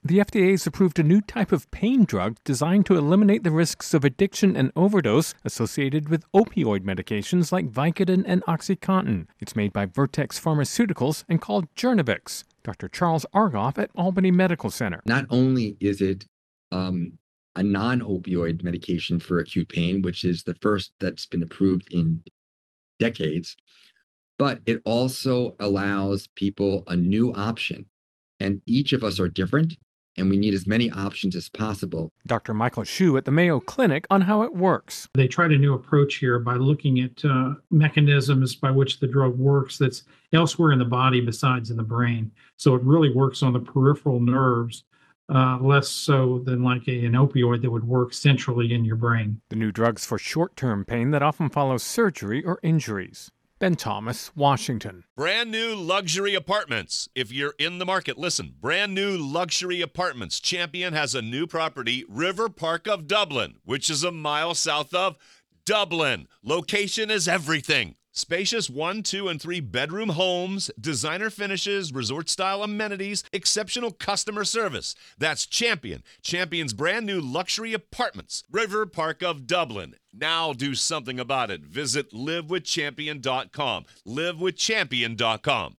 The FDA has approved a new type of pain drug designed to eliminate the risks of addiction and overdose associated with opioid medications like Vicodin and OxyContin. It's made by Vertex Pharmaceuticals and called Journavx. Dr. Charles Argoff at Albany Medical Center. Not only is it a non-opioid medication for acute pain, which is the first that's been approved in decades, but it also allows people a new option. And each of us are different, and we need as many options as possible. Dr. Michael Hsu at the Mayo Clinic on how it works. They tried a new approach here by looking at mechanisms by which the drug works that's elsewhere in the body besides in the brain. So it really works on the peripheral nerves, less so than like an opioid that would work centrally in your brain. The new drug's for short-term pain that often follows surgery or injuries. Ben Thomas, Washington. Brand new luxury apartments. If you're in the market, listen. Brand new luxury apartments. Champion has a new property, River Park of Dublin, which is a mile south of Dublin. Location is everything. Spacious 1, 2, and 3 bedroom homes, designer finishes, resort-style amenities, exceptional customer service. That's Champion. Champion's brand new luxury apartments, River Park of Dublin. Now do something about it. Visit livewithchampion.com. livewithchampion.com.